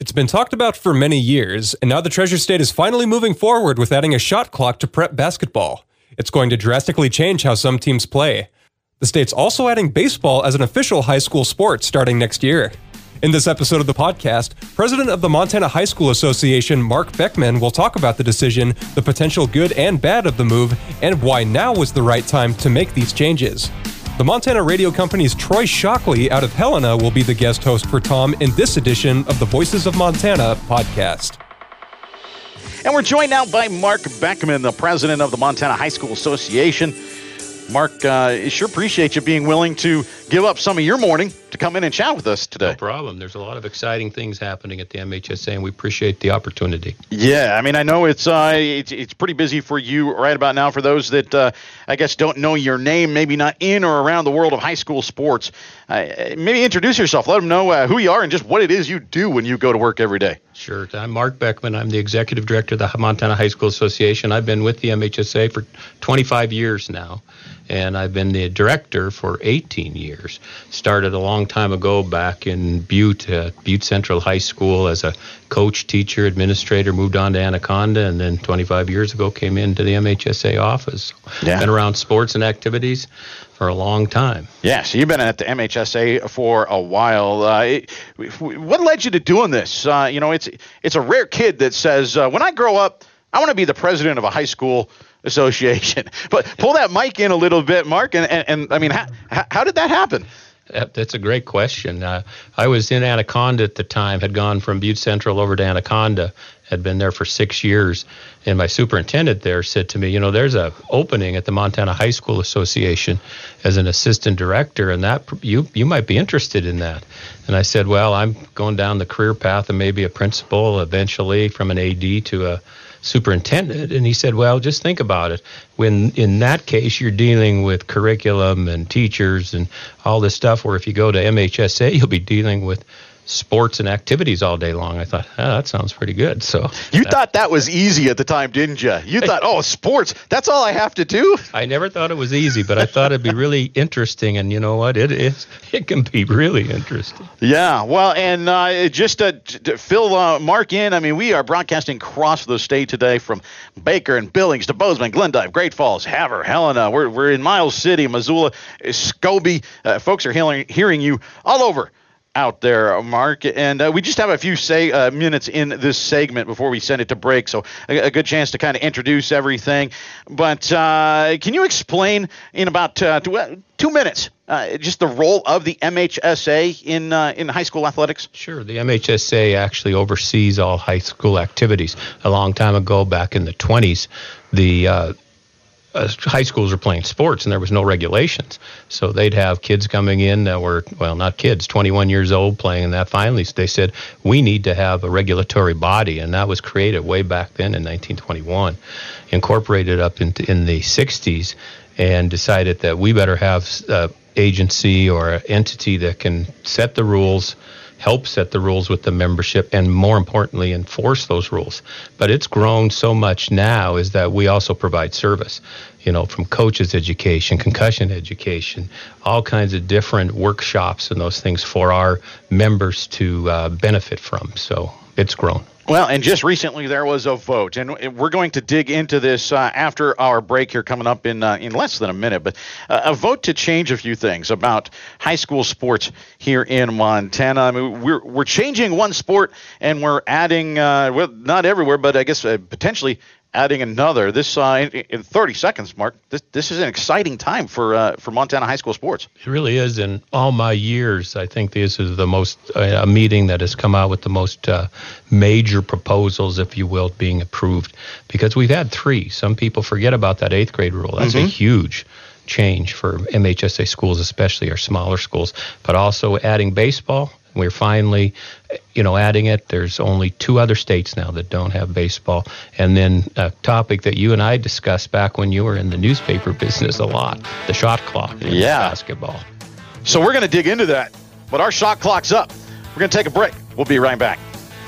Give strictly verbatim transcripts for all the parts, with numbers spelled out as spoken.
It's been talked about for many years, and now the Treasure State is finally moving forward with adding a shot clock to prep basketball. It's going to drastically change how some teams play. The state's also adding baseball as an official high school sport starting next year. In this episode of the podcast, President of the Montana High School Association, Mark Beckman, will talk about the decision, the potential good and bad of the move, and why now was the right time to make these changes. The Montana Radio Company's Troy Shockley out of Helena will be the guest host for Tom in this edition of the Voices of Montana podcast. And we're joined now by Mark Beckman, the president of the Montana High School Association. Mark, uh, sure appreciate you being willing to give up some of your morning to come in and chat with us today. No problem. There's a lot of exciting things happening at the M H S A, and we appreciate the opportunity. Yeah, I mean, I know it's uh, it's, it's pretty busy for you right about now. For those that, uh, I guess, don't know your name, maybe not in or around the world of high school sports, uh, maybe introduce yourself. Let them know uh, who you are and just what it is you do when you go to work every day. Sure. I'm Mark Beckman. I'm the executive director of the Montana High School Association. I've been with the M H S A for twenty-five years now, and I've been the director for eighteen years. Started a long time ago back in Butte, uh, Butte Central High School as a coach, teacher, administrator, moved on to Anaconda, and then twenty-five years ago came into the M H S A office. Yeah. Been around sports and activities for a long time. Yeah, so you've been at the M H S A for a while. Uh, it, what led you to doing this? Uh, you know, it's it's a rare kid that says, uh, when I grow up, I want to be the president of a high school association. But pull that mic in a little bit, Mark, and, and, and I mean, how, how did that happen? That's a great question. Uh, I was in Anaconda at the time, had gone from Butte Central over to Anaconda, had been there for six years, and my superintendent there said to me, you know, there's a opening at the Montana High School Association as an assistant director, and that you you might be interested in that. And I said, well, I'm going down the career path of maybe a principal, eventually from an A D to a superintendent. And he said, well, just think about it. When in that case, you're dealing with curriculum and teachers and all this stuff, where if you go to M H S A, you'll be dealing with sports and activities all day long. I thought, oh, that sounds pretty good. So you thought that was easy at the time, didn't you? You thought, oh, sports, that's all I have to do? I never thought it was easy, but I thought it'd be really interesting. And you know what? It is. It can be really interesting. Yeah. Well, and uh, just to, to fill uh, Mark in, I mean, we are broadcasting across the state today from Baker and Billings to Bozeman, Glendive, Great Falls, Havre, Helena. We're, we're in Miles City, Missoula, Scobie. Uh, folks are hearing, hearing you all over out there, Mark, and uh, we just have a few say uh, minutes in this segment before we send it to break, so a, a good chance to kind of introduce everything. But uh, can you explain in about uh, two, two minutes uh, just the role of the M H S A in uh, in high school athletics? Sure. The M H S A actually oversees all high school activities. A long time ago, back in the twenties, the uh, Uh, high schools were playing sports, and there was no regulations. So they'd have kids coming in that were, well, not kids, twenty-one years old playing, and that finally they said, we need to have a regulatory body, and that was created way back then in nineteen twenty-one, incorporated up into, in the sixties, and decided that we better have an agency or an entity that can set the rules, help set the rules with the membership, and more importantly, enforce those rules. But it's grown so much now is that we also provide service, you know, from coaches education, concussion education, all kinds of different workshops and those things for our members to uh, benefit from. So it's grown. Well, and just recently there was a vote, and we're going to dig into this uh, after our break here coming up in uh, in less than a minute, but uh, a vote to change a few things about high school sports here in Montana. I mean, we're we're changing one sport, and we're adding, uh, well, not everywhere, but I guess uh, potentially adding another. This uh, in, in thirty seconds, Mark. This this is an exciting time for uh, for Montana high school sports. It really is. In all my years, I think this is the most uh, a meeting that has come out with the most uh, major proposals, if you will, being approved. Because we've had three. Some people forget about that eighth grade rule. That's mm-hmm. a huge change for M H S A schools, especially our smaller schools. But also adding baseball. We're finally, you know, adding it. There's only two other states now that don't have baseball. And then a topic that you and I discussed back when you were in the newspaper business a lot, the shot clock in yeah. basketball. So we're going to dig into that. But our shot clock's up. We're going to take a break. We'll be right back.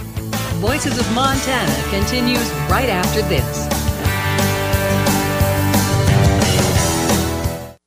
Voices of Montana continues right after this.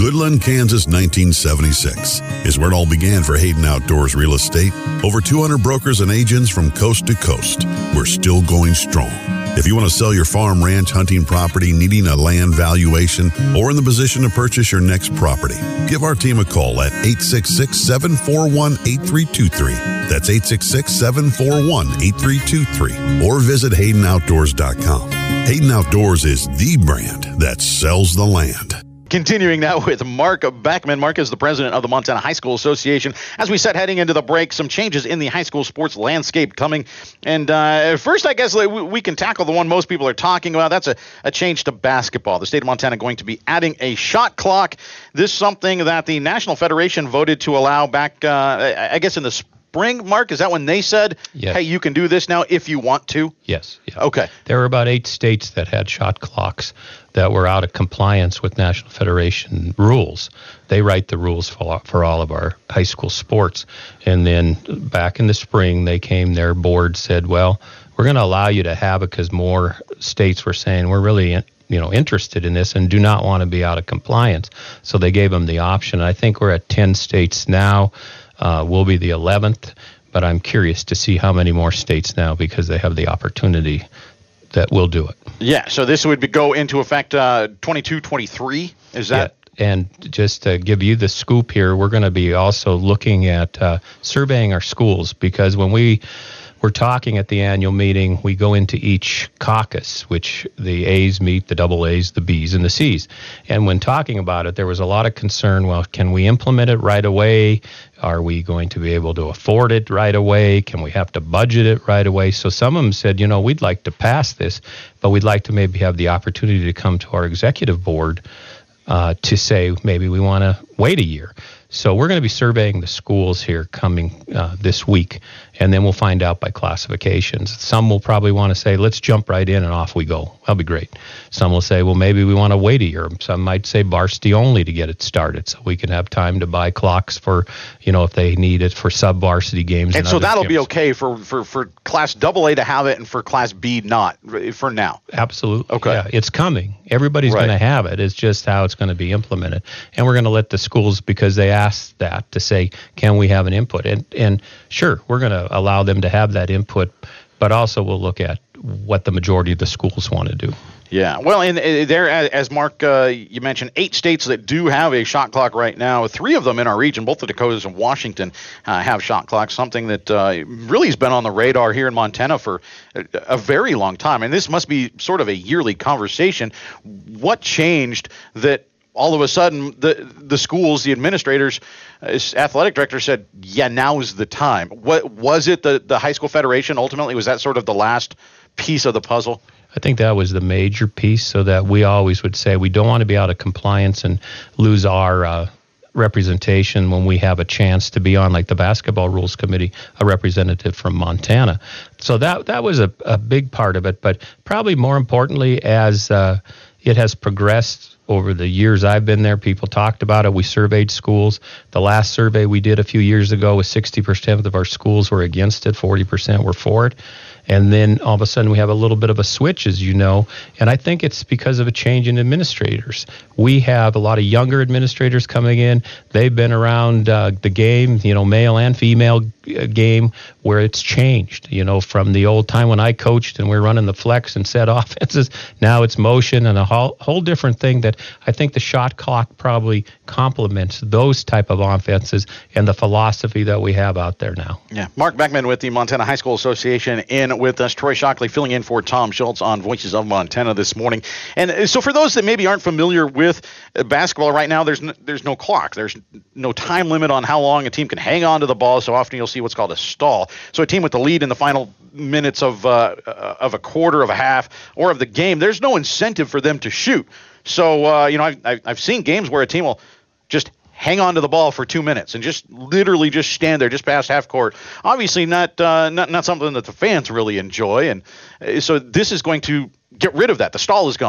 Goodland, Kansas, nineteen seventy-six is where it all began for Hayden Outdoors Real Estate. Over two hundred brokers and agents from coast to coast. We're still going strong. If you want to sell your farm, ranch, hunting property, needing a land valuation, or in the position to purchase your next property, give our team a call at eight six six, seven four one, eight three two three. That's eight six six, seven four one, eight three two three. Or visit Hayden Outdoors dot com. Hayden Outdoors is the brand that sells the land. Continuing now with Mark Beckman. Mark is the president of the Montana High School Association. As we said, heading into the break, some changes in the high school sports landscape coming. And uh, first, I guess we can tackle the one most people are talking about. That's a, a change to basketball. The state of Montana going to be adding a shot clock. This is something that the National Federation voted to allow back, uh, I guess, in the spring. Mark, is that when they said, yes. Hey, you can do this now if you want to? Yes. yes. Okay. There were about eight states that had shot clocks that were out of compliance with National Federation rules. They write the rules for, for all of our high school sports. And then back in the spring, they came, their board said, well, we're going to allow you to have it because more states were saying we're really you know, interested in this and do not want to be out of compliance. So they gave them the option. I think we're at ten states now. Uh, we'll be the eleventh, but I'm curious to see how many more states now because they have the opportunity that will do it. Yeah, so this would be, go into effect uh, twenty-two twenty-three, is that? Yeah. And just to give you the scoop here, we're going to be also looking at uh, surveying our schools because when we were talking at the annual meeting, we go into each caucus, which the A's meet, the double A's, the B's, and the C's. And when talking about it, there was a lot of concern, well, can we implement it right away? Are we going to be able to afford it right away? Can we have to budget it right away? So some of them said, you know, we'd like to pass this, but we'd like to maybe have the opportunity to come to our executive board uh, to say maybe we want to wait a year. So we're going to be surveying the schools here coming uh, this week, and then we'll find out by classifications. Some will probably want to say, let's jump right in and off we go. That'll be great. Some will say, well, maybe we want to wait a year. Some might say varsity only to get it started so we can have time to buy clocks for, you know, if they need it for sub-varsity games. And, and so that'll games. be okay for, for, for Class double A to have it and for Class B not, for now. Absolutely. Okay. Yeah, it's coming. Everybody's Right. going to have it. It's just how it's going to be implemented. And we're going to let the schools, because they asked that, to say, can we have an input? And, and sure, we're going to allow them to have that input, but also we'll look at what the majority of the schools want to do. Yeah, well, and uh, there, as Mark, uh, you mentioned, eight states that do have a shot clock right now. Three of them in our region, both the Dakotas and Washington, uh, have shot clocks, something that uh, really has been on the radar here in Montana for a, a very long time. And this must be sort of a yearly conversation. What changed that all of a sudden the the schools, the administrators, uh, athletic director said, yeah, now is the time? What was it, the, the high school federation ultimately? Was that sort of the last piece of the puzzle? I think that was the major piece, so that we always would say we don't want to be out of compliance and lose our uh, representation when we have a chance to be on, like the basketball rules committee, a representative from Montana. So that that was a, a big part of it, but probably more importantly, as uh, it has progressed over the years I've been there, people talked about it. We surveyed schools. The last survey we did a few years ago was sixty percent of our schools were against it, forty percent were for it. And then all of a sudden we have a little bit of a switch, as you know, and I think it's because of a change in administrators. We have a lot of younger administrators coming in. They've been around uh, the game, you know, male and female uh, game, where it's changed, you know, from the old time when I coached and we were running the flex and set offenses. Now it's motion and a whole, whole different thing that I think the shot clock probably complements those type of offenses and the philosophy that we have out there now. Yeah, Mark Beckman with the Montana High School Association in with us. Troy Shockley filling in for Tom Schultz on Voices of Montana this morning. And so for those that maybe aren't familiar with basketball right now, there's no, there's no clock. There's no time limit on how long a team can hang on to the ball. So often you'll see what's called a stall. So a team with the lead in the final minutes of uh, of a quarter, of a half, or of the game, there's no incentive for them to shoot. So, uh, you know, I've, I've seen games where a team will just hang on to the ball for two minutes and just literally just stand there just past half court. Obviously not uh, not not something that the fans really enjoy. And uh, so this is going to get rid of that. The stall is gone.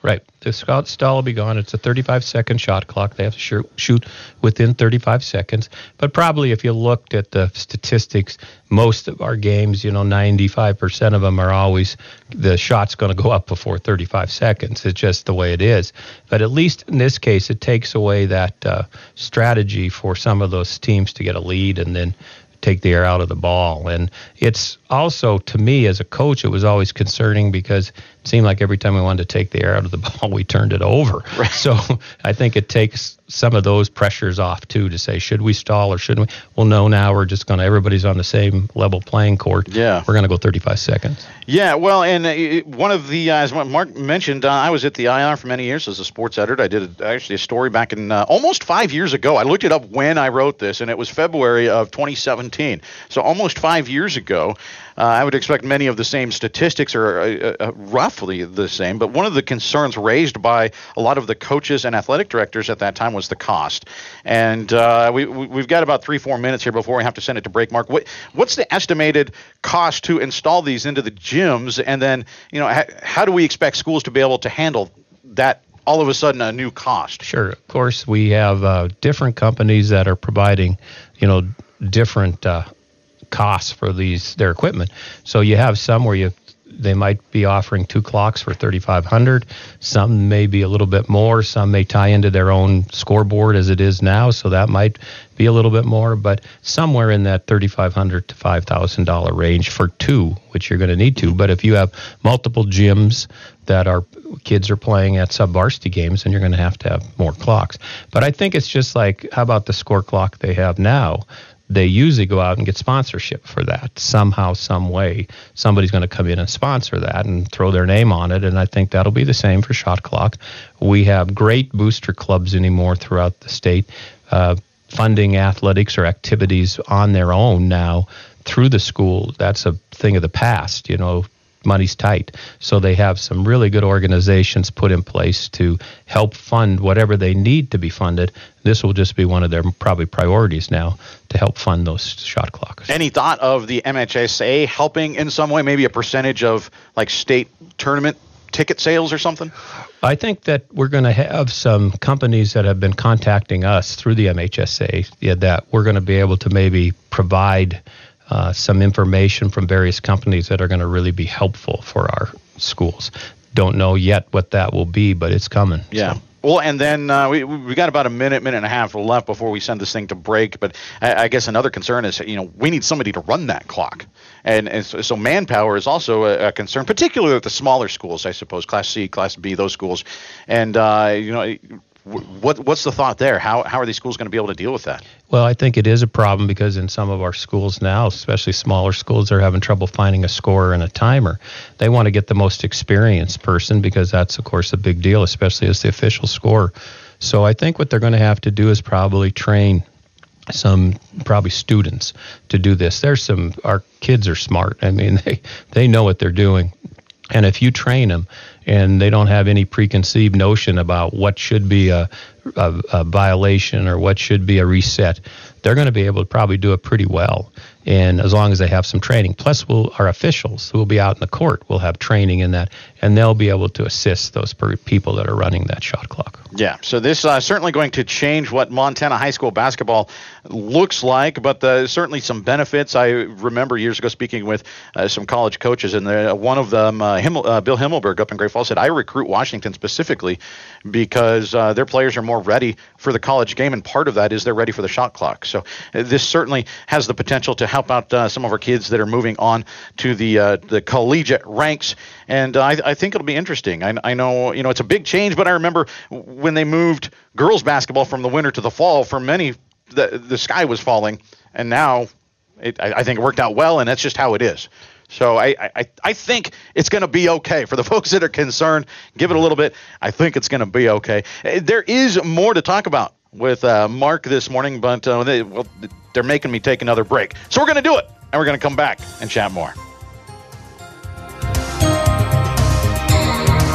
Right. The scout stall will be gone. It's a thirty-five second shot clock. They have to shoot, shoot within thirty-five seconds. But probably if you looked at the statistics, most of our games, you know, ninety-five percent of them are always, the shot's going to go up before thirty-five seconds. It's just the way it is. But at least in this case, it takes away that uh, strategy for some of those teams to get a lead and then take the air out of the ball. And it's also, to me as a coach, it was always concerning because it seemed like every time we wanted to take the air out of the ball, we turned it over. Right. So I think it takes some of those pressures off too, to say, should we stall or shouldn't we? Well, no, now we're just going to, everybody's on the same level playing court. Yeah. We're going to go thirty-five seconds. Yeah, well, and uh, one of the, uh, as Mark mentioned, uh, I was at the I R for many years as a sports editor. I did a, actually a story back in uh, almost five years ago. I looked it up when I wrote this, and it was February of twenty seventeen. So almost five years ago. Uh, I would expect many of the same statistics are uh, uh, roughly the same, but one of the concerns raised by a lot of the coaches and athletic directors at that time was the cost. And uh, we, we've got about three, four minutes here before we have to send it to break. Mark, what, what's the estimated cost to install these into the gyms? And then, you know, ha- how do we expect schools to be able to handle that all of a sudden a new cost? Sure. Of course, we have uh, different companies that are providing, you know, different uh costs for these their equipment. So you have some where you they might be offering two clocks for thirty-five hundred dollars. Some may be a little bit more. Some may tie into their own scoreboard as it is now, so that might be a little bit more. But somewhere in that thirty-five hundred dollars to five thousand dollars range for two, which you're going to need to. But if you have multiple gyms that are kids are playing at sub-varsity games, then you're going to have to have more clocks. But I think it's just like, how about the score clock they have now? They usually go out and get sponsorship for that somehow, some way. Somebody's going to come in and sponsor that and throw their name on it, and I think that'll be the same for shot clock. We have great booster clubs anymore throughout the state, uh, funding athletics or activities on their own now through the school. That's a thing of the past, you know. Money's tight. So they have some really good organizations put in place to help fund whatever they need to be funded. This will just be one of their probably priorities now to help fund those shot clocks. Any thought of the M H S A helping in some way, maybe a percentage of like state tournament ticket sales or something? I think that we're going to have some companies that have been contacting us through the M H S A yeah, that we're going to be able to maybe provide Uh, some information from various companies that are going to really be helpful for our schools. Don't know yet what that will be, but it's coming. Yeah. So. Well, and then uh, we we got about a minute, minute and a half left before we send this thing to break. But I, I guess another concern is, you know, we need somebody to run that clock. And, and so, so manpower is also a, a concern, particularly at the smaller schools, I suppose, Class C, Class B, those schools. And, uh, you know, What what's the thought there? How how are these schools going to be able to deal with that? Well, I think it is a problem because in some of our schools now, especially smaller schools, they're having trouble finding a scorer and a timer. They want to get the most experienced person because that's, of course, a big deal, especially as the official scorer. So I think what they're going to have to do is probably train some probably students to do this. There's some, our kids are smart. I mean, they, they know what they're doing. And if you train them and they don't have any preconceived notion about what should be a, a, a violation or what should be a reset, they're going to be able to probably do it pretty well. And as long as they have some training, plus we'll, our officials who will be out in the court will have training in that, and they'll be able to assist those per- people that are running that shot clock. Yeah, so this uh, certainly going to change what Montana high school basketball looks like, but uh, certainly some benefits. I remember years ago speaking with uh, some college coaches, and the, one of them, uh, Himmel, uh, Bill Himmelberg up in Great Falls, said, I recruit Washington specifically because uh, their players are more ready for the college game, and part of that is they're ready for the shot clock. So uh, this certainly has the potential to help out uh, some of our kids that are moving on to the uh, the collegiate ranks, and uh, I, I think it'll be interesting. I, I know, you know, it's a big change, but I remember when they moved girls basketball from the winter to the fall, for many, the the sky was falling, and now it, I, I think it worked out well, and that's just how it is. So I, I, I think it's going to be okay. For the folks that are concerned, give it a little bit. I think it's going to be okay. There is more to talk about with uh, Mark this morning, but uh, they, well, they're making me take another break. So we're going to do it, and we're going to come back and chat more.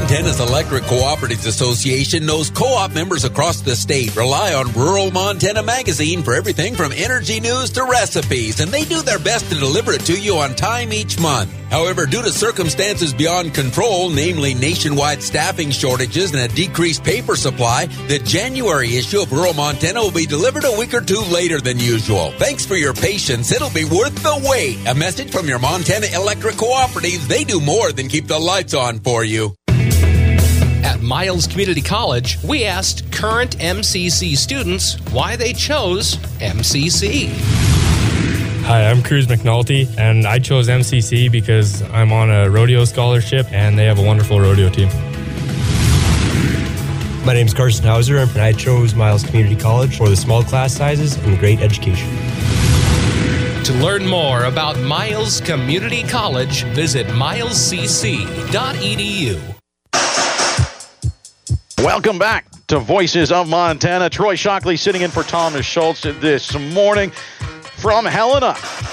Montana's Electric Cooperatives Association knows co-op members across the state rely on Rural Montana Magazine for everything from energy news to recipes, and they do their best to deliver it to you on time each month. However, due to circumstances beyond control, namely nationwide staffing shortages and a decreased paper supply, the January issue of Rural Montana will be delivered a week or two later than usual. Thanks for your patience. It'll be worth the wait. A message from your Montana Electric Cooperatives. They do more than keep the lights on for you. At Miles Community College, we asked current M C C students why they chose M C C. Hi, I'm Cruz McNulty, and I chose M C C because I'm on a rodeo scholarship, and they have a wonderful rodeo team. My name is Carson Hauser, and I chose Miles Community College for the small class sizes and great education. To learn more about Miles Community College, visit miles c c dot e d u. Welcome back to Voices of Montana. Troy Shockley sitting in for Thomas Schultz this morning from Helena.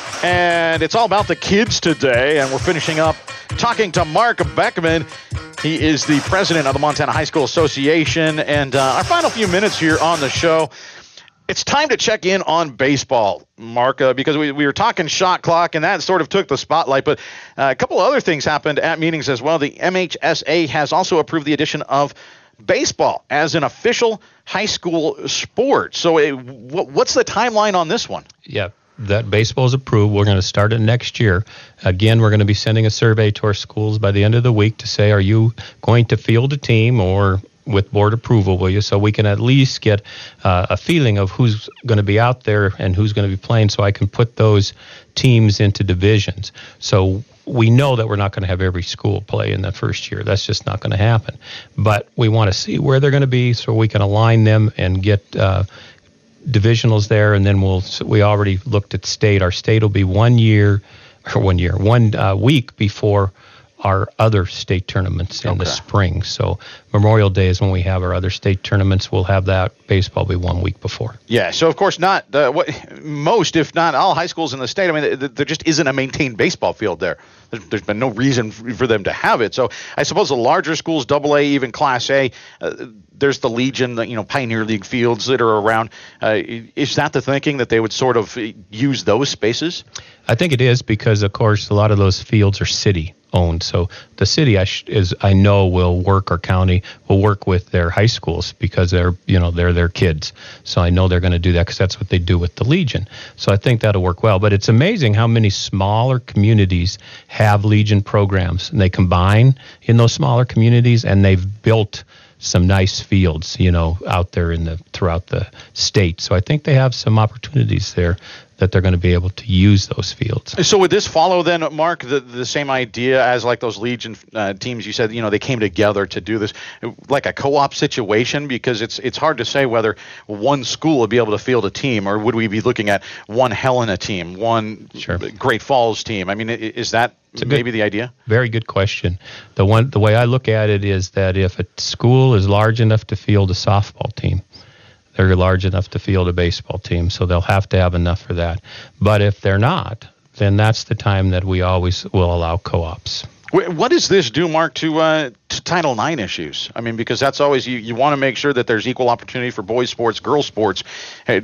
And it's all about the kids today, and we're finishing up talking to Mark Beckman. He is the president of the Montana High School Association. And uh, our final few minutes here on the show, it's time to check in on baseball, Mark, uh, because we, we were talking shot clock, and that sort of took the spotlight. But uh, a couple of other things happened at meetings as well. The M H S A has also approved the addition of baseball as an official high school sport. So it, w- what's the timeline on this one? Yeah, that baseball is approved. We're going to start it next year. Again, we're going to be sending a survey to our schools by the end of the week to say, are you going to field a team or with board approval, will you? So we can at least get uh, a feeling of who's going to be out there and who's going to be playing, so I can put those teams into divisions. So we know that we're not going to have every school play in that first year. That's just not going to happen. But we want to see where they're going to be so we can align them and get uh, divisionals there. And then we'll, so we already looked at state. Our state will be one year, or one year, one uh, week before our other state tournaments in okay. the spring. So Memorial Day is when we have our other state tournaments. We'll have that. Baseball be one week before. Yeah, so of course not uh, what most, if not all, high schools in the state. I mean, th- there just isn't a maintained baseball field there. There's, there's been no reason f- for them to have it. So I suppose the larger schools, Double A, even Class A, uh, there's the Legion, the, you know, Pioneer League fields that are around. Uh, is that the thinking, that they would sort of use those spaces? I think it is, because of course a lot of those fields are city owned. So the city I sh- is I know will work, or county will work with their high schools, because they're you know they're their kids. So I know they're going to do that, because that's what they do with the Legion. So I think that'll work well. But it's amazing how many smaller communities have Legion programs, and they combine in those smaller communities, and they've built some nice fields, you know, out there in the throughout the state. So I think they have some opportunities there that they're going to be able to use those fields. So would this follow then, Mark, the, the same idea as like those Legion uh, teams? You said, you know, they came together to do this, like a co-op situation, because it's it's hard to say whether one school would be able to field a team, or would we be looking at one Helena team, one sure. Great Falls team? I mean, is that maybe good, the idea? Very good question. The one, the way I look at it is that if a school is large enough to field a softball team, they're large enough to field a baseball team, so they'll have to have enough for that. But if they're not, then that's the time that we always will allow co-ops. What does this do, Mark, to, uh, to Title nine issues? I mean, because that's always, you, you want to make sure that there's equal opportunity for boys sports, girls sports. I,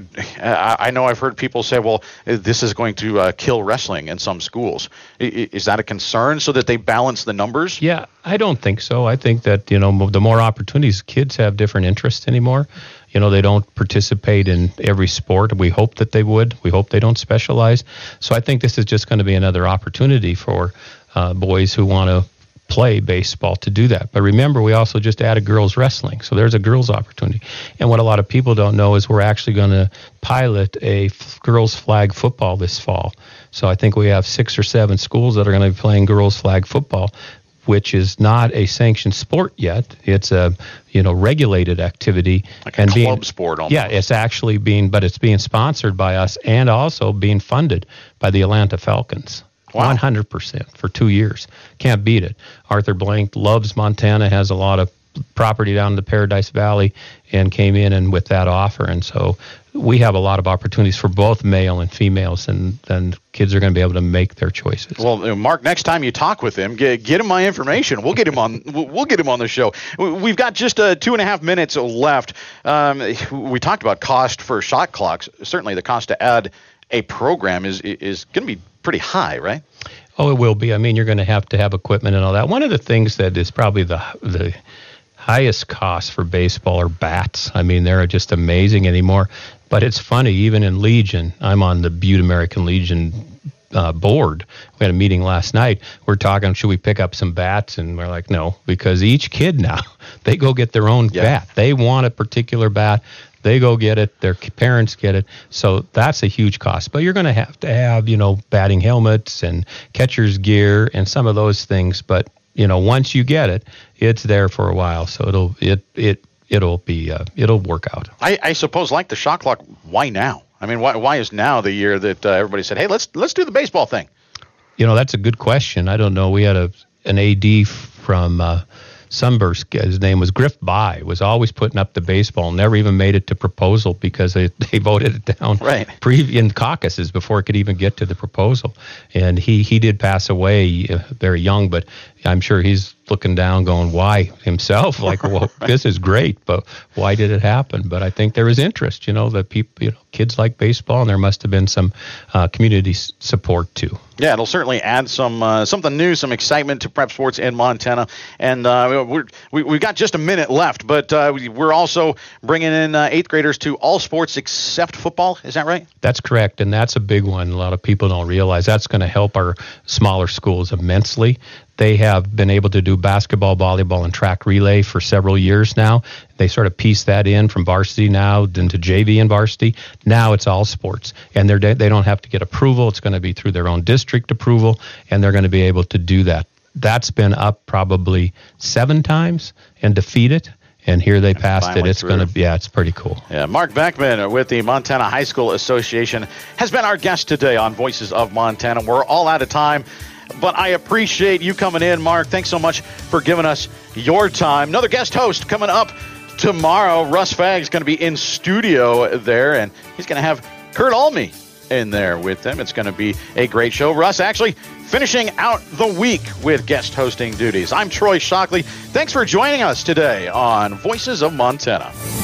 I know I've heard people say, well, this is going to uh, kill wrestling in some schools. Is that a concern, so that they balance the numbers? Yeah, I don't think so. I think that, you know, the more opportunities, kids have different interests anymore. You know, they don't participate in every sport. We hope that they would. We hope they don't specialize. So I think this is just going to be another opportunity for uh, boys who want to play baseball to do that. But remember, we also just added girls wrestling. So there's a girls opportunity. And what a lot of people don't know is we're actually going to pilot a f- girls flag football this fall. So I think we have six or seven schools that are going to be playing girls flag football, which is not a sanctioned sport yet. It's a, you know, regulated activity. Like a and club being, sport almost. Yeah, it's actually being, but it's being sponsored by us and also being funded by the Atlanta Falcons. Wow. one hundred percent for two years. Can't beat it. Arthur Blank loves Montana, has a lot of property down in the Paradise Valley and came in and with that offer. And so we have a lot of opportunities for both male and females, and then kids are going to be able to make their choices. Well, Mark, next time you talk with him, get, get him my information. We'll get him on. We'll get him on the show. We've got just uh, two and a half minutes left. Um, we talked about cost for shot clocks. Certainly, the cost to add a program is is going to be pretty high, right? Oh, it will be. I mean, you're going to have to have equipment and all that. One of the things that is probably the the highest cost for baseball are bats. I mean, they're just amazing anymore. But it's funny, even in Legion, I'm on the Butte American Legion uh, board. We had a meeting last night. We're talking, should we pick up some bats? And we're like, no, because each kid now, they go get their own yeah. bat. They want a particular bat. They go get it. Their parents get it. So that's a huge cost. But you're going to have to have, you know, batting helmets and catcher's gear and some of those things. But, you know, once you get it, it's there for a while. So it'll it it it'll be uh, it'll work out. I, I suppose, like the shot clock, why now? I mean, why why is now the year that uh, everybody said, hey, let's let's do the baseball thing? You know, that's a good question. I don't know. We had a an A D from uh, Sunburst, his name was Griff By, was always putting up the baseball, never even made it to proposal because they, they voted it down right. pre- in caucuses before it could even get to the proposal. And he, he did pass away uh, very young, but I'm sure he's looking down going, why himself? Like, well, right. This is great, but why did it happen? But I think there was interest, you know, that people, you know, kids like baseball, and there must have been some uh, community s- support too. Yeah, it'll certainly add some uh, something new, some excitement to prep sports in Montana. And uh, we're, we, we've got just a minute left, but uh, we're also bringing in uh, eighth graders to all sports except football. Is that right? That's correct, and that's a big one. A lot of people don't realize that's going to help our smaller schools immensely. They have been able to do basketball, volleyball, and track relay for several years now. They sort of piece that in from varsity now into J V and varsity. Now it's all sports, and they're they don't have to get approval. It's going to be through their own district approval, and they're going to be able to do that. That's been up probably seven times and defeated. And here they passed it. It's going to be, yeah, it's pretty cool. Yeah, Mark Beckman with the Montana High School Association has been our guest today on Voices of Montana. We're all out of time, but I appreciate you coming in, Mark. Thanks so much for giving us your time. Another guest host coming up tomorrow. Russ Fagg's going to be in studio there, and he's going to have Kurt Alme in there with them. It's going to be a great show. Russ actually finishing out the week with guest hosting duties. I'm Troy Shockley. Thanks for joining us today on Voices of Montana.